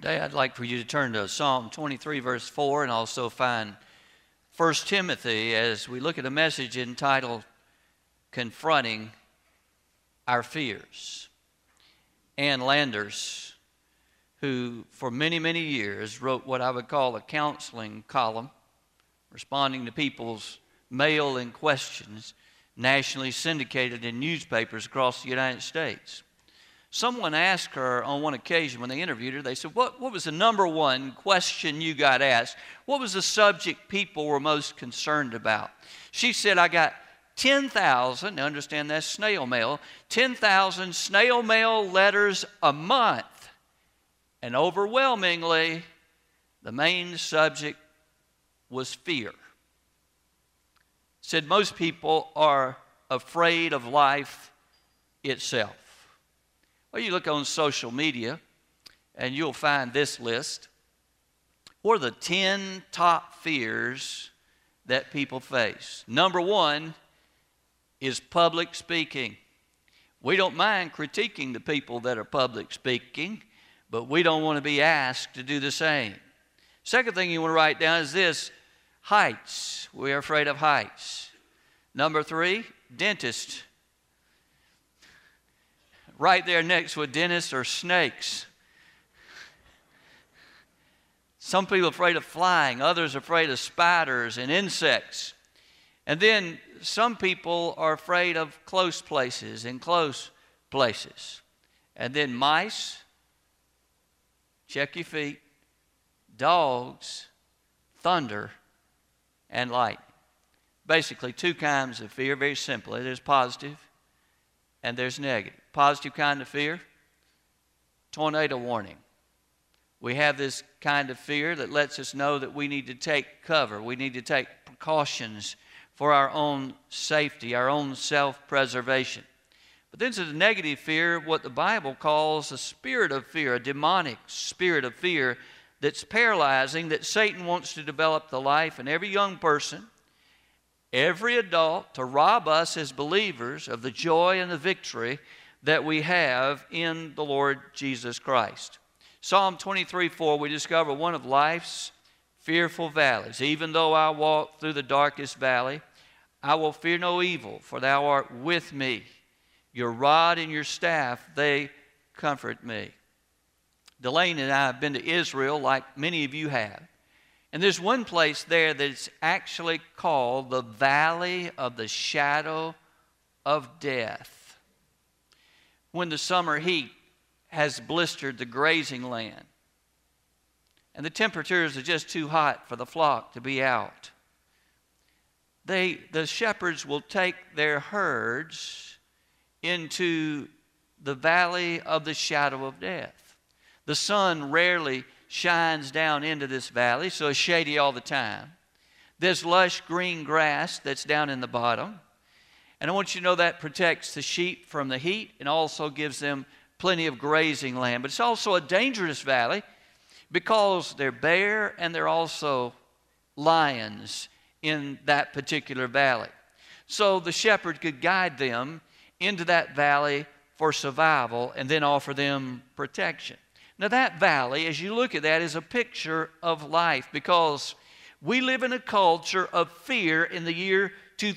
Today I'd like for you to turn to Psalm 23, verse 4, and also find 1 Timothy as we look at a message entitled Confronting Our Fears. Ann Landers, who for many, many years wrote what I would call a counseling column, responding to people's mail and questions, nationally syndicated in newspapers across the United States. Someone asked her on one occasion when they interviewed her, they said, what was the number one question you got asked? What was the subject people were most concerned about? She said, I got 10,000, now understand that's snail mail, 10,000 snail mail letters a month. And overwhelmingly, the main subject was fear. Said most people are afraid of life itself. Well, you look on social media and you'll find this list. What are the 10 top fears that people face? Number one is public speaking. We don't mind critiquing the people that are public speaking, but we don't want to be asked to do the same. Second thing you want to write down is this: heights. We are afraid of heights. Number three, dentist. Right there next with dentists are snakes. Some people are afraid of flying. Others are afraid of spiders and insects. And then some people are afraid of close places and close places. And then mice, check your feet, dogs, thunder, and lightning. Basically, two kinds of fear, very simply. There's positive and there's negative. Positive kind of fear, tornado warning. We have this kind of fear that lets us know that we need to take cover. We need to take precautions for our own safety, our own self-preservation. But then there's a negative fear, what the Bible calls a spirit of fear, a demonic spirit of fear that's paralyzing, that Satan wants to develop the life in every young person, every adult, to rob us as believers of the joy and the victory that we have in the Lord Jesus Christ. Psalm 23:4, we discover one of life's fearful valleys. Even though I walk through the darkest valley, I will fear no evil, for thou art with me. Your rod and your staff, they comfort me. Delaney and I have been to Israel like many of you have. And there's one place there that's actually called the Valley of the Shadow of Death. When the summer heat has blistered the grazing land and the temperatures are just too hot for the flock to be out, the shepherds will take their herds into the Valley of the Shadow of Death. The sun rarely shines down into this valley, so it's shady all the time. There's lush green grass that's down in the bottom. And I want you to know that protects the sheep from the heat and also gives them plenty of grazing land. But it's also a dangerous valley because they're bare and they're also lions in that particular valley. So the shepherd could guide them into that valley for survival and then offer them protection. Now that valley, as you look at that, is a picture of life because we live in a culture of fear in the year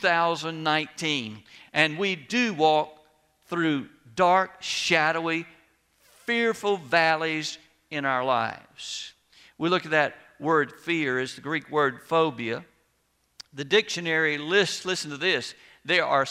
2019. And we do walk through dark, shadowy, fearful valleys in our lives. We look at that word fear as the Greek word phobia. The dictionary lists, listen to this, there are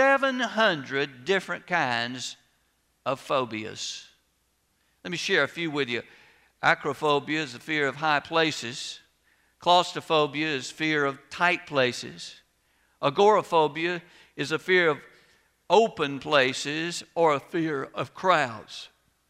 700 different kinds of phobias. Let me share a few with you. Acrophobia is the fear of high places. Claustrophobia is fear of tight places. Agoraphobia is a fear of open places or a fear of crowds.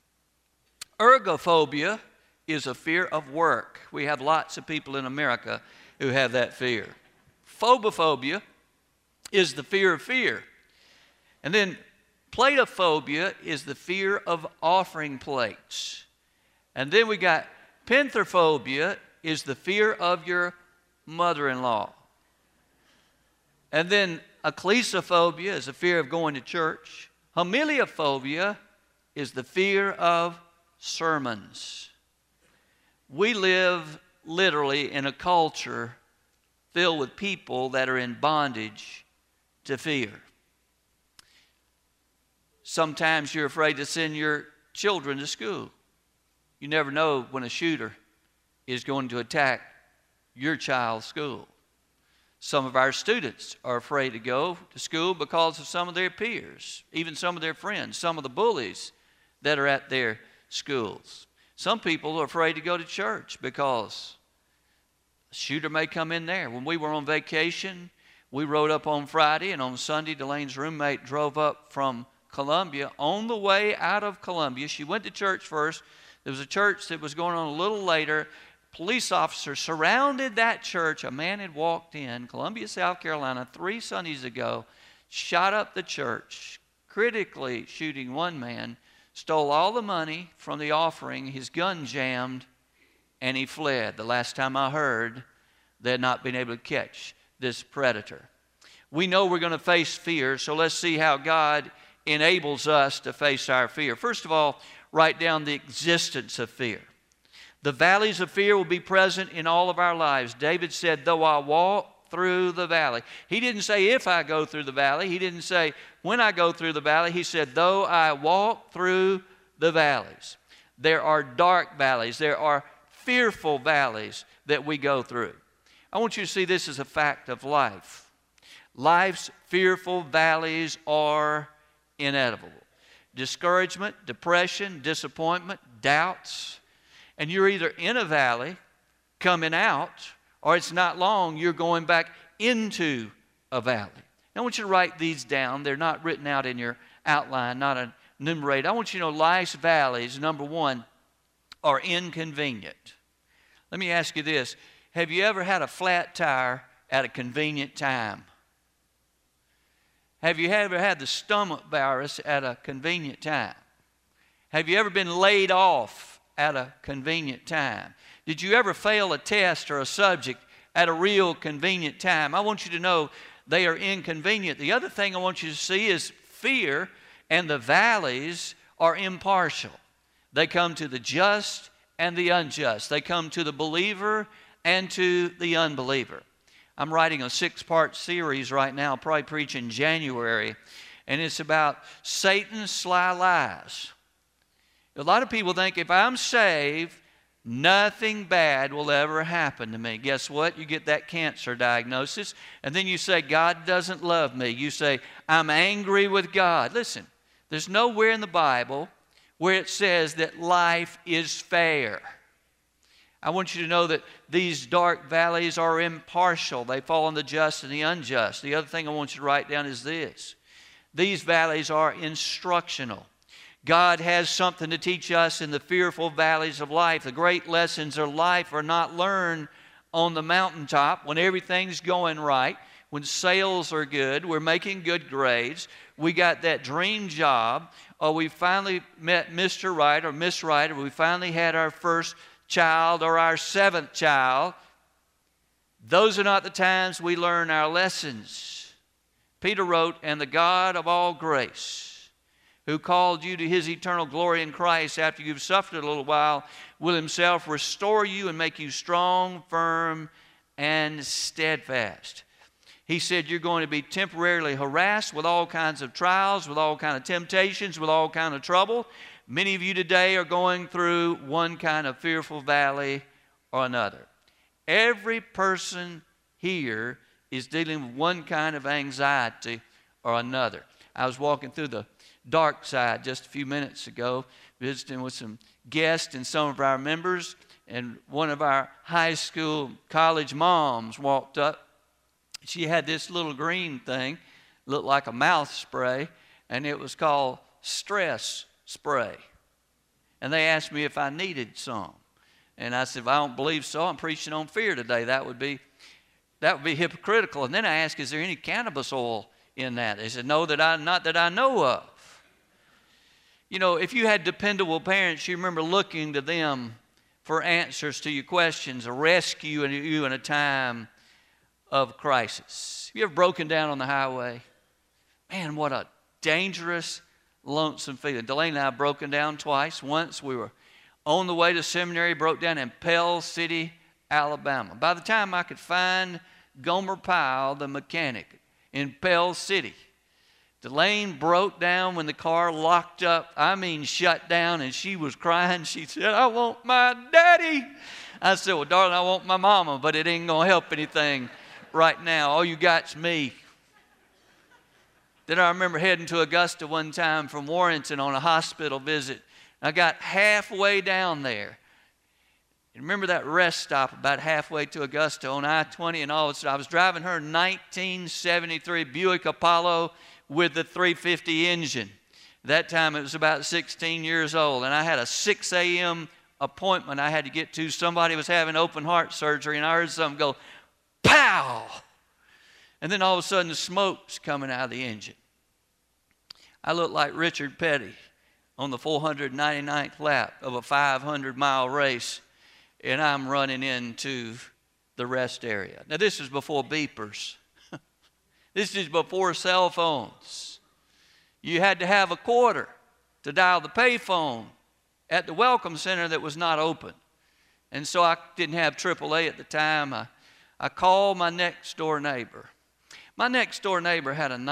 Ergophobia is a fear of work. We have lots of people in America who have that fear. Phobophobia is the fear of fear. And then platophobia is the fear of offering plates. And then we got penthrophobia is the fear of your mother-in-law. And then ecclesiophobia is the fear of going to church. Homileophobia is the fear of sermons. We live literally in a culture filled with people that are in bondage to fear. Sometimes you're afraid to send your children to school. You never know when a shooter is going to attack your child's school. Some of our students are afraid to go to school because of some of their peers, even some of their friends, some of the bullies that are at their schools. Some people are afraid to go to church because a shooter may come in there. When we were on vacation, we rode up on Friday, and on Sunday, Delaine's roommate drove up from Columbia. On the way out of Columbia, she went to church first. There was a church that was going on a little later. Police officers surrounded that church. A man had walked in, Columbia, South Carolina, 3 Sundays ago, shot up the church, critically shooting one man, stole all the money from the offering, his gun jammed, and he fled. The last time I heard, they had not been able to catch this predator. We know we're going to face fear, so let's see how God enables us to face our fear. First of all, write down the existence of fear. The valleys of fear will be present in all of our lives. David said, though I walk through the valley. He didn't say if I go through the valley. He didn't say when I go through the valley. He said, though I walk through the valleys. There are dark valleys. There are fearful valleys that we go through. I want you to see this as a fact of life. Life's fearful valleys are inevitable. Discouragement, depression, disappointment, doubts. And you're either in a valley, coming out, or it's not long, you're going back into a valley. Now, I want you to write these down. They're not written out in your outline, not enumerated. I want you to know life's valleys, number one, are inconvenient. Let me ask you this. Have you ever had a flat tire at a convenient time? Have you ever had the stomach virus at a convenient time? Have you ever been laid off at a convenient time? Did you ever fail a test or a subject at a real convenient time? I want you to know they are inconvenient. The other thing I want you to see is fear and the valleys are impartial. They come to the just and the unjust. They come to the believer and to the unbeliever. I'm writing a 6-part series right now, I'll probably preach in January, and it's about Satan's sly lies. A lot of people think if I'm saved, nothing bad will ever happen to me. Guess what? You get that cancer diagnosis, and then you say, God doesn't love me. You say, I'm angry with God. Listen, there's nowhere in the Bible where it says that life is fair. I want you to know that these dark valleys are impartial. They fall on the just and the unjust. The other thing I want you to write down is this. These valleys are instructional. God has something to teach us in the fearful valleys of life. The great lessons of life are not learned on the mountaintop when everything's going right, when sales are good, we're making good grades, we got that dream job, or we finally met Mr. Right or Miss Right, or we finally had our first child or our 7th child. Those are not the times we learn our lessons. Peter wrote, and the God of all grace, who called you to his eternal glory in Christ after you've suffered a little while, will himself restore you and make you strong, firm, and steadfast. He said you're going to be temporarily harassed with all kinds of trials, with all kinds of temptations, with all kinds of trouble. Many of you today are going through one kind of fearful valley or another. Every person here is dealing with one kind of anxiety or another. I was walking through the dark side just a few minutes ago, visiting with some guests and some of our members, and one of our high school, college moms walked up. She had this little green thing, looked like a mouth spray, and it was called stress spray. And they asked me if I needed some. And I said, if I don't believe so, I'm preaching on fear today. That would be hypocritical. And then I asked, is there any cannabis oil in that? They said, no, not that I know of. You know, if you had dependable parents, you remember looking to them for answers to your questions, a rescue you in a time of crisis. Have you ever broken down on the highway? Man, what a dangerous, lonesome feeling. Delaney and I have broken down twice. Once we were on the way to seminary, broke down in Pell City, Alabama. By the time I could find Gomer Pyle, the mechanic in Pell City, Delane broke down when the car locked up, shut down, and she was crying. She said, "I want my daddy." I said, "Well, darling, I want my mama, but it ain't going to help anything right now. All you got's me." Then I remember heading to Augusta one time from Warrenton on a hospital visit. I got halfway down there. You remember that rest stop about halfway to Augusta on I-20 and all. So I was driving her 1973 Buick Apollo with the 350 engine. That time it was about 16 years old, and I had a 6 a.m. appointment I had to get to. Somebody was having open heart surgery, and I heard something go, pow! And then all of a sudden the smoke's coming out of the engine. I looked like Richard Petty on the 499th lap of a 500-mile race, and I'm running into the rest area. Now, this is before beepers. This is before cell phones. You had to have a quarter to dial the payphone at the Welcome Center that was not open. And so I didn't have AAA at the time. I called my next door neighbor. My next door neighbor had a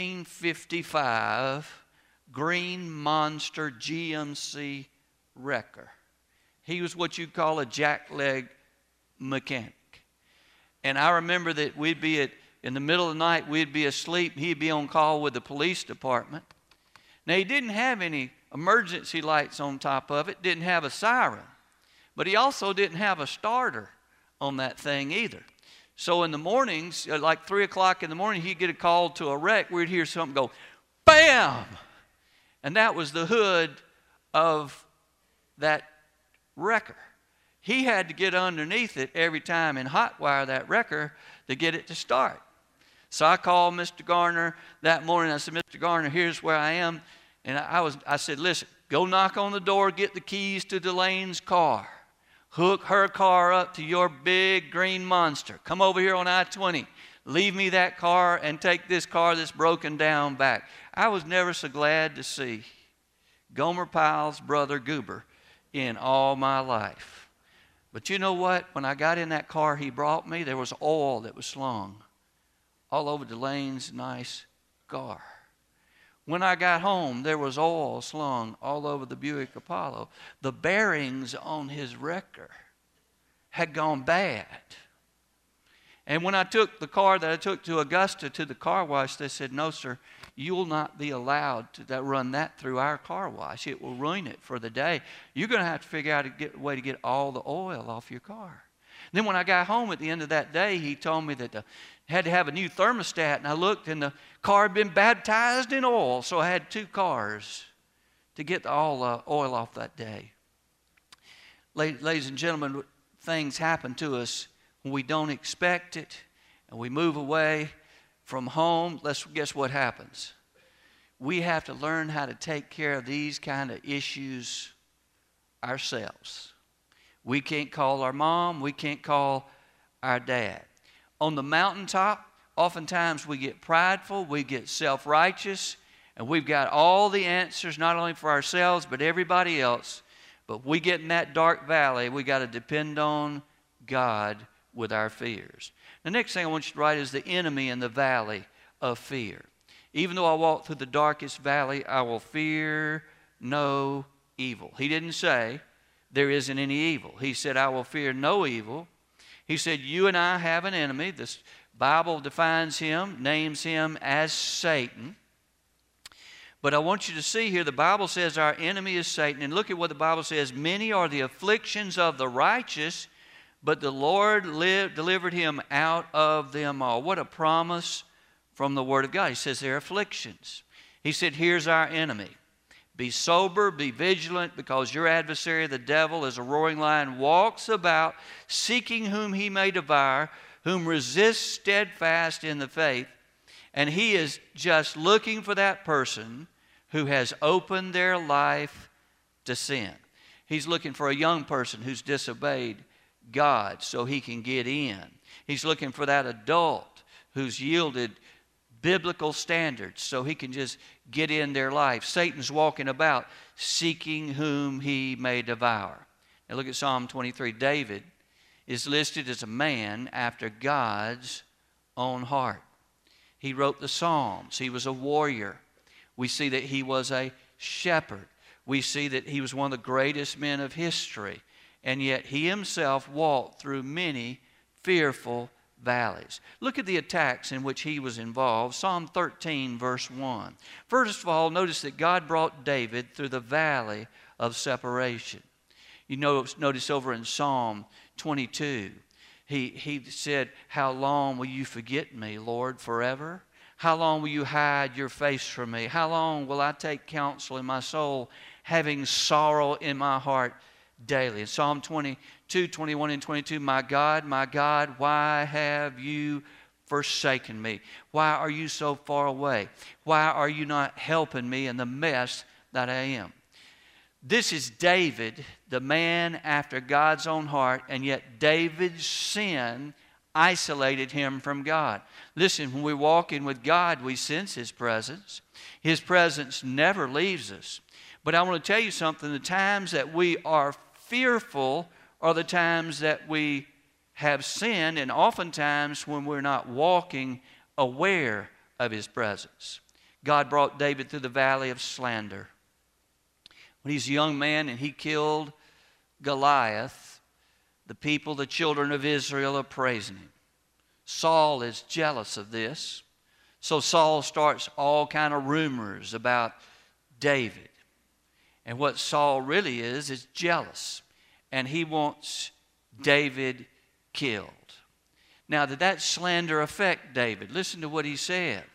1955 Green Monster GMC wrecker. He was what you'd call a jackleg mechanic. And I remember that we'd be in the middle of the night, we'd be asleep. He'd be on call with the police department. Now, he didn't have any emergency lights on top of it, didn't have a siren. But he also didn't have a starter on that thing either. So in the mornings, like 3 o'clock in the morning, he'd get a call to a wreck. We'd hear something go, bam! And that was the hood of that wrecker. He had to get underneath it every time and hotwire that wrecker to get it to start. So I called Mr. Garner that morning. I said, "Mr. Garner, here's where I am." And I said, "Listen, go knock on the door, get the keys to Delane's car. Hook her car up to your big green monster. Come over here on I-20. Leave me that car and take this car that's broken down back." I was never so glad to see Gomer Pyle's brother Goober in all my life. But you know what? When I got in that car he brought me, there was oil that was slung all over Delane's nice car. When I got home, there was oil slung all over the Buick Apollo. The bearings on his wrecker had gone bad. And when I took the car that I took to Augusta to the car wash, they said, "No, sir, you will not be allowed to run that through our car wash. It will ruin it for the day. You're going to have to figure out a way to get all the oil off your car." Then when I got home at the end of that day, he told me that I had to have a new thermostat, and I looked, and the car had been baptized in oil, so I had 2 cars to get all the oil off that day. Ladies and gentlemen, things happen to us when we don't expect it, and we move away from home. Guess what happens? We have to learn how to take care of these kind of issues ourselves. We can't call our mom. We can't call our dad. On the mountaintop, oftentimes we get prideful, we get self-righteous, and we've got all the answers, not only for ourselves, but everybody else. But we get in that dark valley, we got to depend on God with our fears. The next thing I want you to write is the enemy in the valley of fear. Even though I walk through the darkest valley, I will fear no evil. He didn't say there isn't any evil. He said, I will fear no evil. He said, you and I have an enemy. The Bible defines him, names him as Satan. But I want you to see here, the Bible says our enemy is Satan. And look at what the Bible says. Many are the afflictions of the righteous, but the Lord delivered him out of them all. What a promise from the Word of God. He says they're afflictions. He said, here's our enemy. Be sober, be vigilant, because your adversary, the devil, as a roaring lion, walks about, seeking whom he may devour, whom resists steadfast in the faith. And he is just looking for that person who has opened their life to sin. He's looking for a young person who's disobeyed God so he can get in. He's looking for that adult who's yielded biblical standards so he can just get in their life. Satan's walking about seeking whom he may devour. Now look at Psalm 23. David is listed as a man after God's own heart. He wrote the Psalms. He was a warrior. We see that he was a shepherd. We see that he was one of the greatest men of history. And yet he himself walked through many fearful valleys. Look at the attacks in which he was involved. Psalm 13, verse 1. First of all, notice that God brought David through the valley of separation. You notice over in Psalm 22, he said, "How long will you forget me, Lord, forever? How long will you hide your face from me? How long will I take counsel in my soul, having sorrow in my heart daily?" In Psalm 22, 21 and 22, my God, why have you forsaken me? Why are you so far away? Why are you not helping me in the mess that I am?" This is David, the man after God's own heart, and yet David's sin isolated him from God. Listen, when we walk in with God, we sense His presence. His presence never leaves us. But I want to tell you something. The times that we are fearful are the times that we have sinned, and oftentimes when we're not walking aware of His presence. God brought David through the valley of slander. When he's a young man and he killed Goliath, the people, the children of Israel, are praising him. Saul is jealous of this. So Saul starts all kind of rumors about David. And what Saul really is jealous. And he wants David killed. Now, did that slander affect David? Listen to what he said.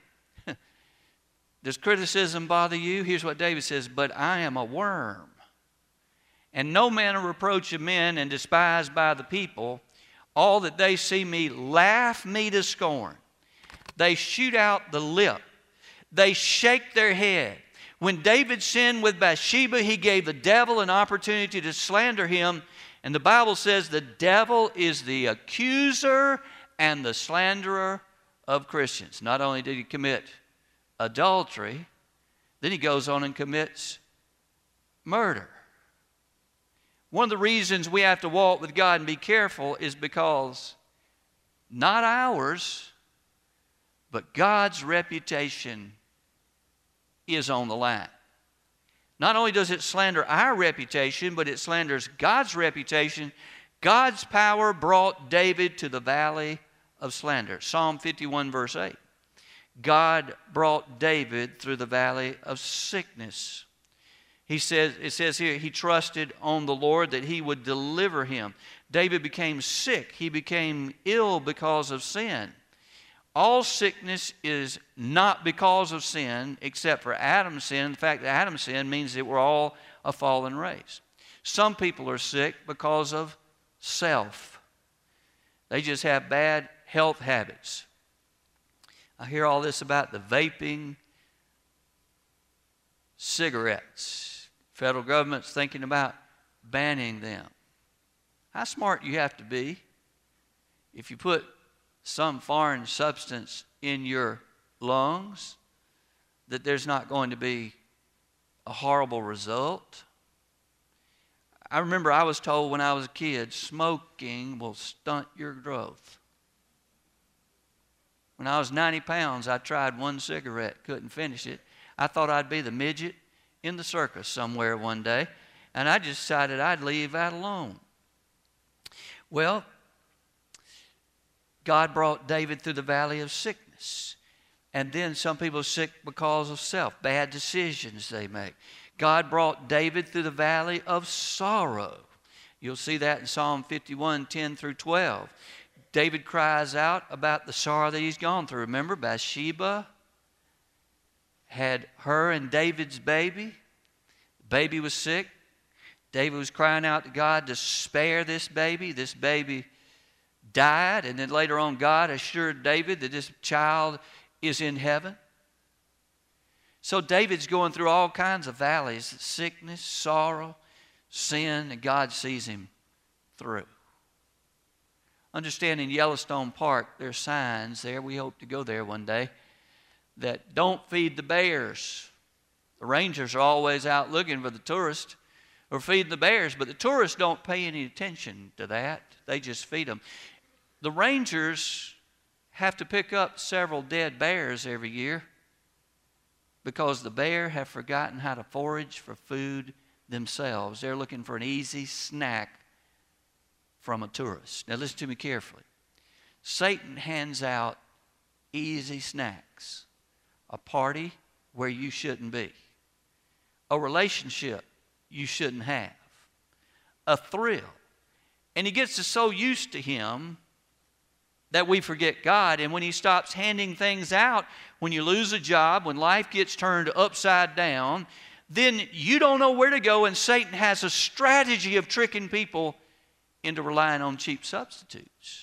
Does criticism bother you? Here's what David says, "But I am a worm, and no manner of reproach of men, and despised by the people. All that they see me laugh me to scorn. They shoot out the lip. They shake their head." When David sinned with Bathsheba, he gave the devil an opportunity to slander him. And the Bible says the devil is the accuser and the slanderer of Christians. Not only did he commit adultery, then he goes on and commits murder. One of the reasons we have to walk with God and be careful is because not ours, but God's reputation is on the line. Not only does it slander our reputation, but it slanders God's reputation. God's power brought David to the valley of slander. Psalm 51, verse 8. God brought David through the valley of sickness. It says here, he trusted on the Lord that He would deliver him. David became sick. He became ill because of sin. All sickness is not because of sin, except for Adam's sin. The fact that Adam's sin means that we're all a fallen race. Some people are sick because of self. They just have bad health habits. I hear all this about the vaping cigarettes. Federal government's thinking about banning them. How smart you have to be if you put some foreign substance in your lungs that there's not going to be a horrible result. I remember I was told when I was a kid, smoking will stunt your growth. When I was 90 pounds, I tried one cigarette, couldn't finish it. I thought I'd be the midget in the circus somewhere one day, and I just decided I'd leave that alone. Well, God brought David through the valley of sickness. And then some people are sick because of self, bad decisions they make. God brought David through the valley of sorrow. You'll see that in Psalm 51, 10 through 12. David cries out about the sorrow that he's gone through. Remember, Bathsheba had her and David's baby. The baby was sick. David was crying out to God to spare this baby. This baby died, and then later on God assured David that this child is in heaven. So David's going through all kinds of valleys, sickness, sorrow, sin, and God sees him through. Understand, in Yellowstone Park, there are signs there. We hope to go there one day. that don't feed the bears. The rangers are always out looking for the tourists or feeding the bears, but the tourists don't pay any attention to that. They just feed them. The rangers have to pick up several dead bears every year because the bear have forgotten how to forage for food themselves. They're looking for an easy snack from a tourist. Now listen to me carefully. Satan hands out easy snacks. A party where you shouldn't be. A relationship you shouldn't have. A thrill. And he gets us so used to him that we forget God. And when he stops handing things out, when you lose a job, when life gets turned upside down, then you don't know where to go, and Satan has a strategy of tricking people into relying on cheap substitutes.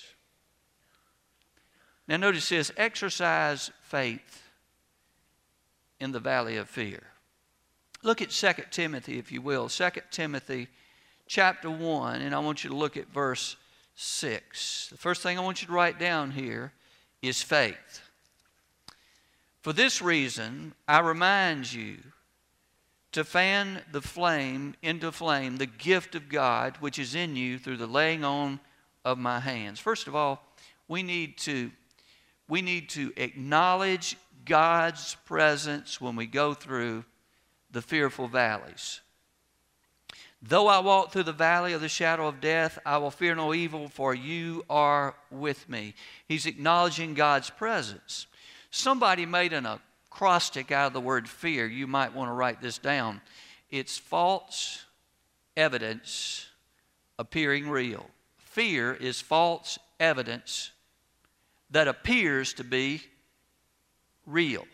Now notice this, exercise faith in the valley of fear. Look at 2 Timothy, if you will. 2 Timothy chapter 1, and I want you to look at verse 6. The first thing I want you to write down here is faith. For this reason, I remind you to fan the flame into flame, the gift of God which is in you through the laying on of my hands. First of all, we need to acknowledge God's presence when we go through the fearful valleys. Though I walk through the valley of the shadow of death, I will fear no evil, for you are with me. He's acknowledging God's presence. Somebody made an acrostic out of the word fear. You might want to write this down. It's false evidence appearing real. Fear is false evidence that appears to be real.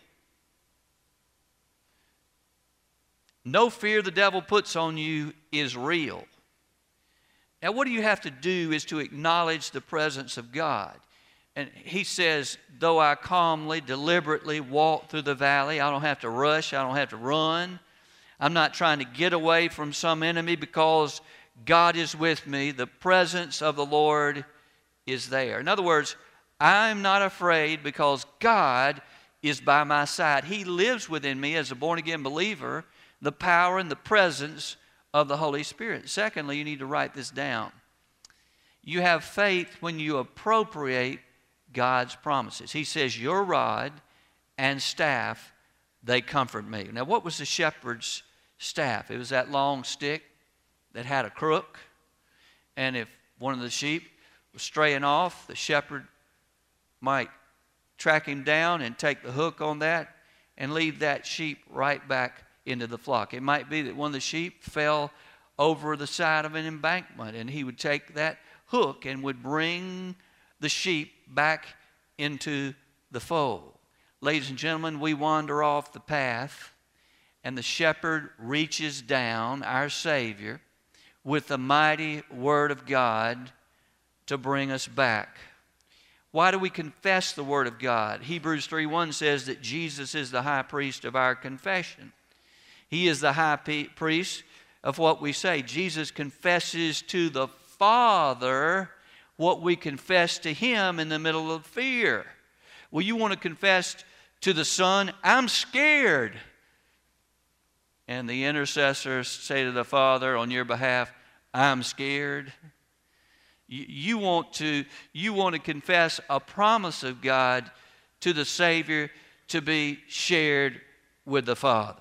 No fear the devil puts on you is real. Now, what you have to do is to acknowledge the presence of God. And he says, though I calmly, deliberately walk through the valley, I don't have to rush, I don't have to run. I'm not trying to get away from some enemy because God is with me. The presence of the Lord is there. In other words, I'm not afraid because God is by my side. He lives within me as a born-again believer, the power and the presence of the Holy Spirit. Secondly, you need to write this down. You have faith when you appropriate God's promises. He says, your rod and staff, they comfort me. Now, what was the shepherd's staff? It was that long stick that had a crook. And if one of the sheep was straying off, the shepherd might track him down and take the hook on that and lead that sheep right back into the flock. It might be that one of the sheep fell over the side of an embankment, and he would take that hook and would bring the sheep back into the fold. Ladies and gentlemen, we wander off the path, and the shepherd reaches down, our Savior, with the mighty Word of God to bring us back. Why do we confess the Word of God? Hebrews 3:1 says that Jesus is the high priest of our confession. He is the high priest of what we say. Jesus confesses to the Father what we confess to Him in the middle of fear. Well, you want to confess to the Son, I'm scared. And the intercessors say to the Father on your behalf, I'm scared. You want to confess a promise of God to the Savior to be shared with the Father.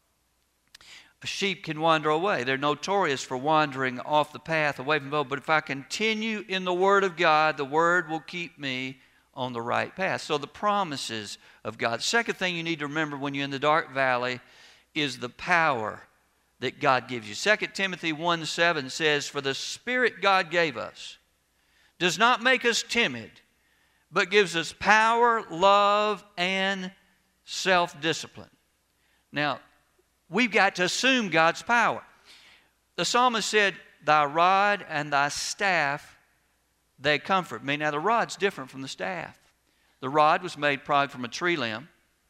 A sheep can wander away. They're notorious for wandering off the path away from God. But if I continue in the Word of God, the Word will keep me on the right path. So the promises of God. Second thing you need to remember when you're in the dark valley is the power that God gives you. 2 Timothy 1:7 says, for the Spirit God gave us does not make us timid, but gives us power, love, and self-discipline. Now, we've got to assume God's power. The psalmist said, thy rod and thy staff, they comfort me. Now, the rod's different from the staff. The rod was made probably from a tree limb.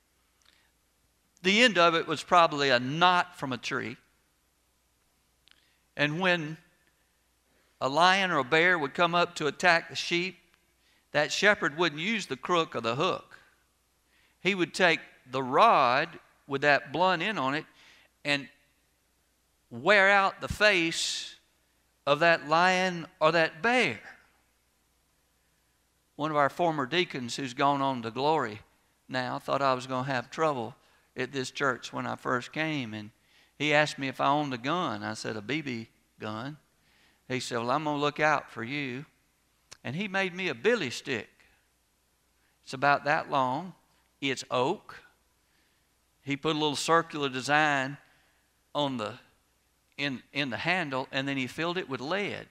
The end of it was probably a knot from a tree. And when a lion or a bear would come up to attack the sheep, that shepherd wouldn't use the crook or the hook. He would take the rod with that blunt end on it and wear out the face of that lion or that bear. One of our former deacons who's gone on to glory now thought I was going to have trouble at this church when I first came, and he asked me if I owned a gun. I said, a BB gun. He said, well, I'm going to look out for you. And he made me a billy stick. It's about that long. It's oak. He put a little circular design on the in the handle, and then he filled it with lead.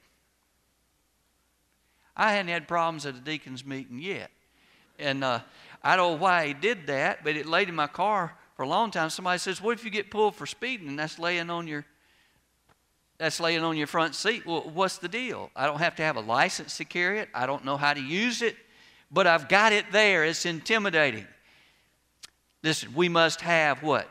I hadn't had problems at a deacon's meeting yet. And I don't know why he did that, but it laid in my car for a long time. Somebody says, what if you get pulled for speeding and that's laying on your front seat? Well, what's the deal? I don't have to have a license to carry it. I don't know how to use it, but I've got it there. It's intimidating. Listen, we must have what?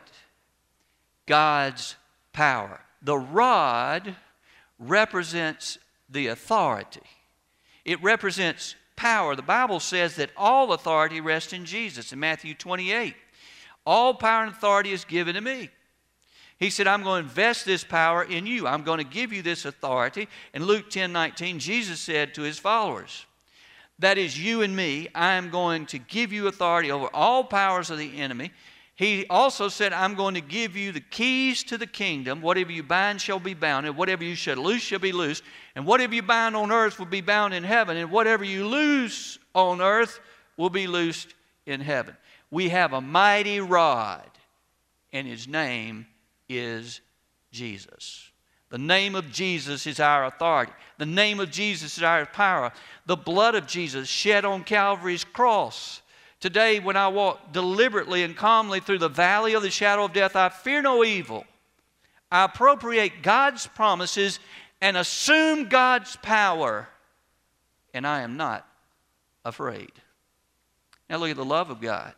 God's power. The rod represents the authority. It represents power. The Bible says that all authority rests in Jesus. In Matthew 28, all power and authority is given to me. He said, I'm going to invest this power in you. I'm going to give you this authority. In Luke 10:19, Jesus said to his followers, that is you and me, I am going to give you authority over all powers of the enemy. He also said, I'm going to give you the keys to the kingdom. Whatever you bind shall be bound, and whatever you shall loose shall be loosed. And whatever you bind on earth will be bound in heaven, and whatever you loose on earth will be loosed in heaven. We have a mighty rod, and his name is Jesus. The name of Jesus is our authority. The name of Jesus is our power. The blood of Jesus shed on Calvary's cross. Today, when I walk deliberately and calmly through the valley of the shadow of death, I fear no evil. I appropriate God's promises and assume God's power, and I am not afraid. Now look at the love of God.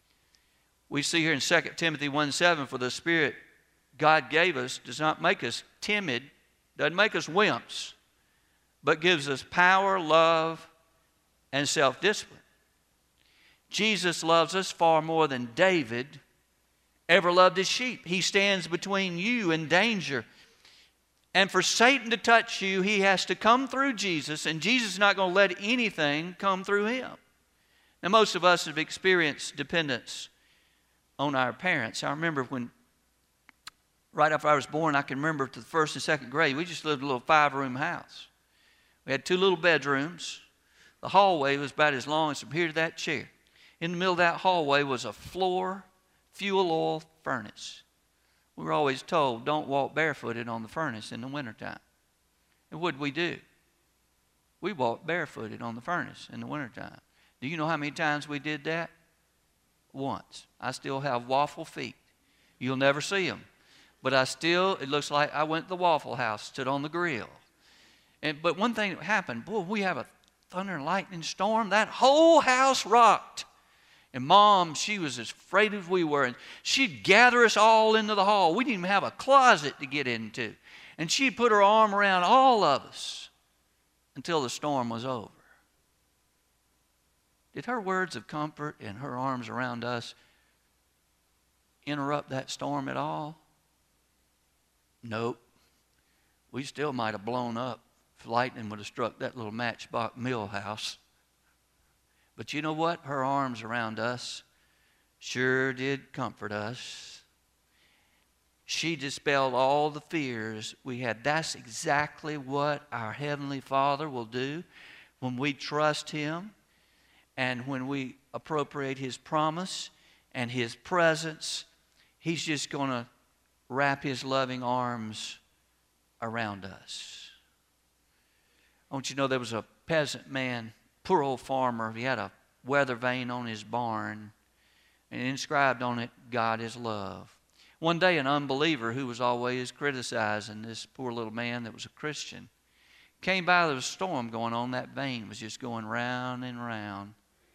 We see here in 2 Timothy 1:7, for the Spirit God gave us does not make us timid, doesn't make us wimps, but gives us power, love, and self-discipline. Jesus loves us far more than David ever loved his sheep. He stands between you and danger. And for Satan to touch you, he has to come through Jesus, and Jesus is not going to let anything come through him. Now, most of us have experienced dependence on our parents. I remember when, right after I was born, I can remember to the first and second grade, we just lived in a little 5-room house. We had 2 little bedrooms. The hallway was about as long as from here to that chair. In the middle of that hallway was a floor fuel oil furnace. We were always told, don't walk barefooted on the furnace in the wintertime. And what did we do? We walked barefooted on the furnace in the wintertime. Do you know how many times we did that? Once. I still have waffle feet. You'll never see them. But it looks like I went to the Waffle House, stood on the grill. But one thing that happened, boy, we have a thunder and lightning storm. That whole house rocked. And Mom, she was as afraid as we were. And she'd gather us all into the hall. We didn't even have a closet to get into. And she'd put her arm around all of us until the storm was over. Did her words of comfort and her arms around us interrupt that storm at all? Nope. We still might have blown up if lightning would have struck that little Matchbox mill house. But you know what? Her arms around us sure did comfort us. She dispelled all the fears we had. That's exactly what our Heavenly Father will do when we trust Him and when we appropriate His promise and His presence. He's just going to wrap His loving arms around us. I want you to know there was a peasant man, poor old farmer. He had a weather vane on his barn and inscribed on it, God is love. One day an unbeliever who was always criticizing this poor little man that was a Christian came by. There was a storm going on. That vane was just going round and round.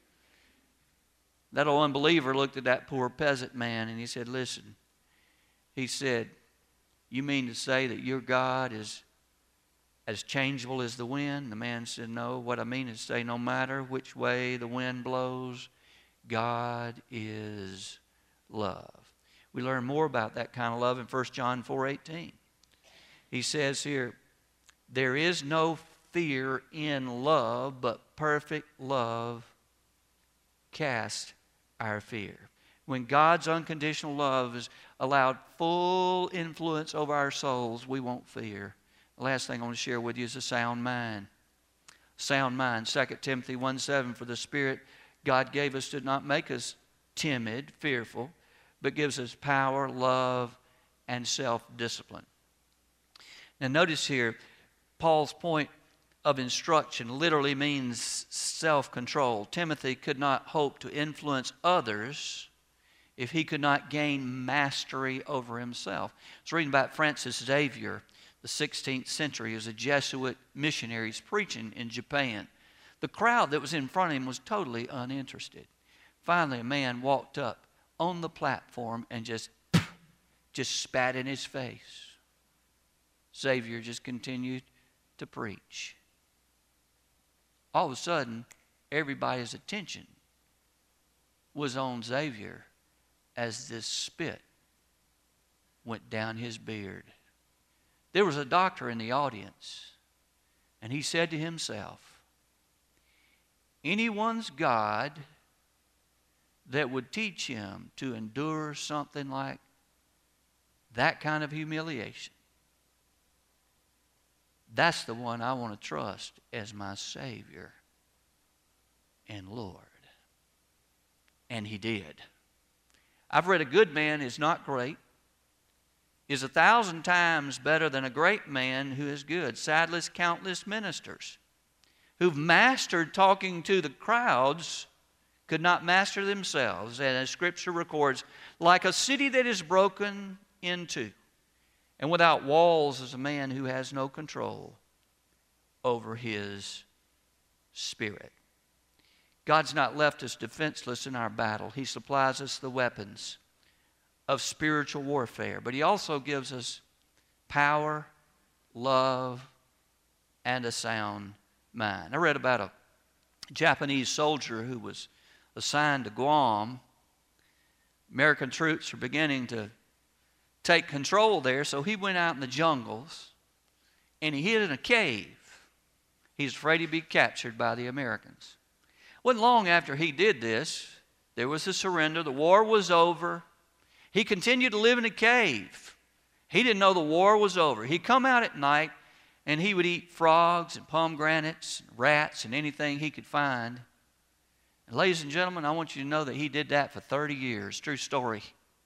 That old unbeliever looked at that poor peasant man and he said, listen, he said, you mean to say that your God is as changeable as the wind? The man said, no, what I mean is to say no matter which way the wind blows, God is love. We learn more about that kind of love in 1 John 4:18. He says here, there is no fear in love, but perfect love casts our fear. When God's unconditional love is allowed full influence over our souls, we won't fear. The last thing I want to share with you is a sound mind. Sound mind. 2 Timothy 1:7, for the Spirit God gave us did not make us timid, fearful, but gives us power, love, and self-discipline. Now notice here, Paul's point of instruction literally means self-control. Timothy could not hope to influence others if he could not gain mastery over himself. I was reading about Francis Xavier, the 16th century. He was a Jesuit missionary preaching in Japan. The crowd that was in front of him was totally uninterested. Finally, a man walked up on the platform and just spat in his face. Xavier just continued to preach. All of a sudden, everybody's attention was on Xavier as this spit went down his beard. There was a doctor in the audience, and he said to himself, anyone's God that would teach him to endure something like that kind of humiliation, that's the one I want to trust as my Savior and Lord. And he did. I've read a good man is not great, is 1,000 times better than a great man who is good. Sadly, countless ministers who've mastered talking to the crowds could not master themselves. And as Scripture records, like a city that is broken in two, and without walls is a man who has no control over his spirit. God's not left us defenseless in our battle. He supplies us the weapons of spiritual warfare, but He also gives us power, love, and a sound mind. I read about a Japanese soldier who was assigned to Guam. American troops are beginning to take control there, so he went out in the jungles and he hid in a cave. He's afraid he'd be captured by the Americans. Wasn't long after he did this, there was a surrender. The war was over. He continued to live in a cave. He didn't know the war was over. He'd come out at night and he would eat frogs and pomegranates, and rats, and anything he could find. And ladies and gentlemen, I want you to know that he did that for 30 years. True story.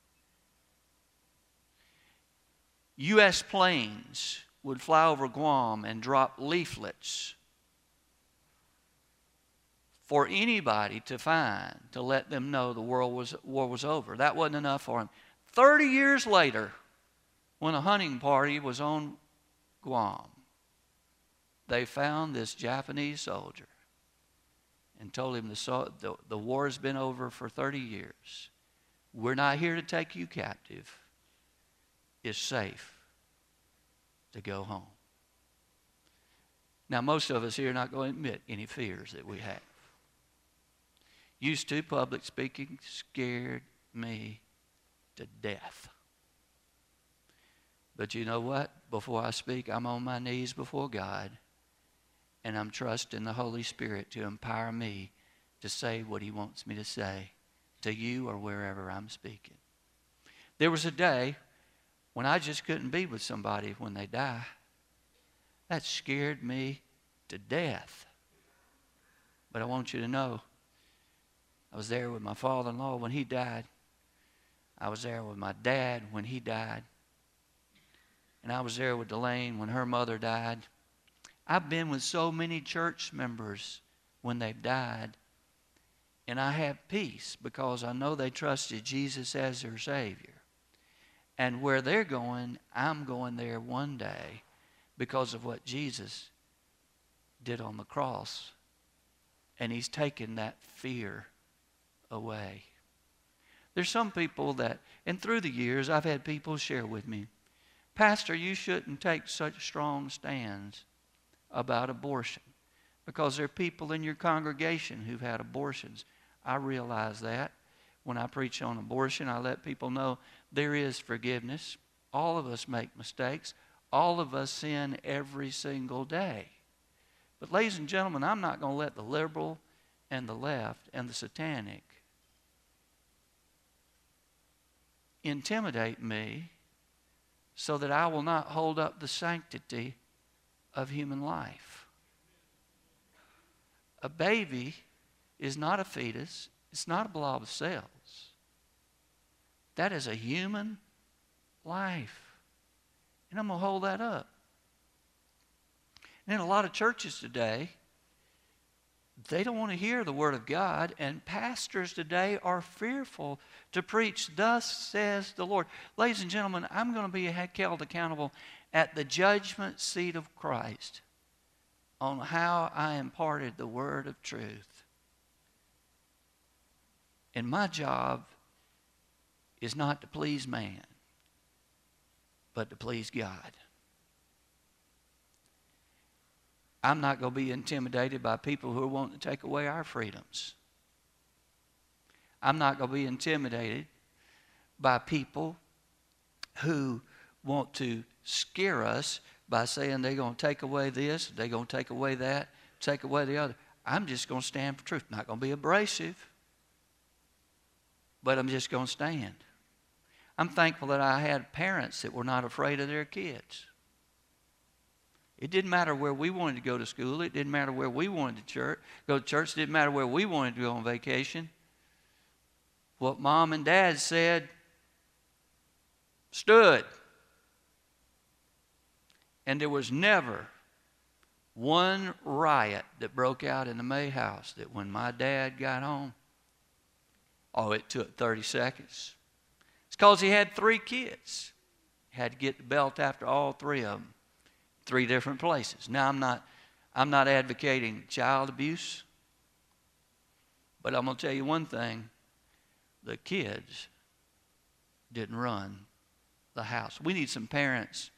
U.S. planes would fly over Guam and drop leaflets for anybody to find to let them know the war was over. That wasn't enough for him. 30 years later, when a hunting party was on Guam, they found this Japanese soldier and told him the war has been over for 30 years. We're not here to take you captive. It's safe to go home. Now, most of us here are not going to admit any fears that we have. Used to, public speaking scared me to death. But you know what? Before I speak, I'm on my knees before God, and I'm trusting the Holy Spirit to empower me to say what He wants me to say to you or wherever I'm speaking. There was a day when I just couldn't be with somebody when they die. That scared me to death. But I want you to know, I was there with my father-in-law when he died. I was there with my dad when he died. And I was there with Delane when her mother died. I've been with so many church members when they've died. And I have peace because I know they trusted Jesus as their Savior. And where they're going, I'm going there one day because of what Jesus did on the cross. And He's taken that fear away. There's some people that, and through the years, I've had people share with me, Pastor, you shouldn't take such strong stands about abortion because there are people in your congregation who've had abortions. I realize that. When I preach on abortion, I let people know there is forgiveness. All of us make mistakes. All of us sin every single day. But ladies and gentlemen, I'm not going to let the liberal and the left and the satanic intimidate me so that I will not hold up the sanctity of human life. A baby is not a fetus. It's not a blob of cells. That is a human life. And I'm going to hold that up. And in a lot of churches today, they don't want to hear the Word of God, and pastors today are fearful to preach, "Thus says the Lord." Ladies and gentlemen, I'm going to be held accountable at the judgment seat of Christ on how I imparted the word of truth. And my job is not to please man, but to please God. I'm not going to be intimidated by people who are wanting to take away our freedoms. I'm not going to be intimidated by people who want to scare us by saying they're going to take away this, they're going to take away that, take away the other. I'm just going to stand for truth. I'm not going to be abrasive, but I'm just going to stand. I'm thankful that I had parents that were not afraid of their kids. It didn't matter where we wanted to go to school. It didn't matter where we wanted to go to church. It didn't matter where we wanted to go on vacation. What mom and dad said stood. And there was never one riot that broke out in the May house that when my dad got home, it took 30 seconds. It's because he had 3 kids. He had to get the belt after all 3 of them. 3 different places. Now, I'm not advocating child abuse, but I'm going to tell you one thing. The kids didn't run the house. We need some parents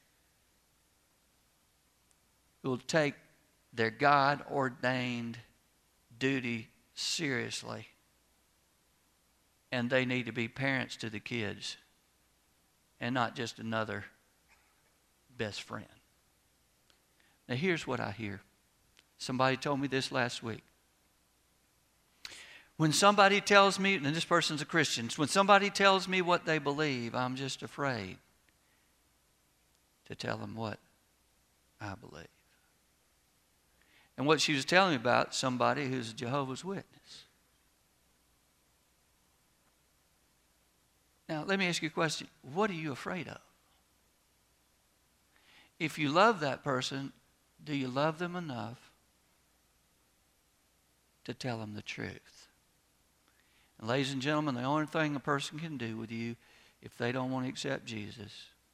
who will take their God-ordained duty seriously, and they need to be parents to the kids and not just another best friend. Now, here's what I hear. Somebody told me this last week. When somebody tells me, and this person's a Christian, when somebody tells me what they believe, I'm just afraid to tell them what I believe. And what she was telling me about, somebody who's a Jehovah's Witness. Now, let me ask you a question. What are you afraid of? If you love that person, do you love them enough to tell them the truth? And ladies and gentlemen, the only thing a person can do with you if they don't want to accept Jesus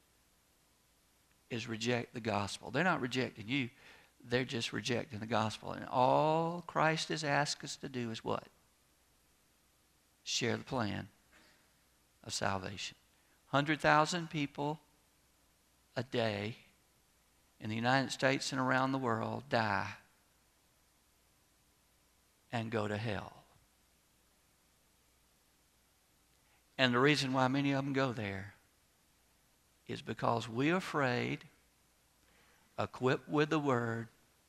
is reject the gospel. They're not rejecting you. They're just rejecting the gospel. And all Christ has asked us to do is what? Share the plan of salvation. 100,000 people a day in the United States and around the world die and go to hell. And the reason why many of them go there is because we're afraid, equipped with the Word,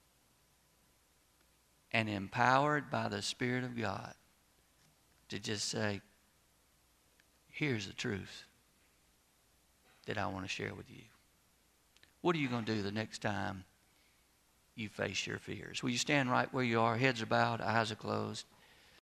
and empowered by the Spirit of God to just say, here's the truth that I want to share with you. What are you going to do the next time you face your fears? Will you stand right where you are, heads are bowed, eyes are closed?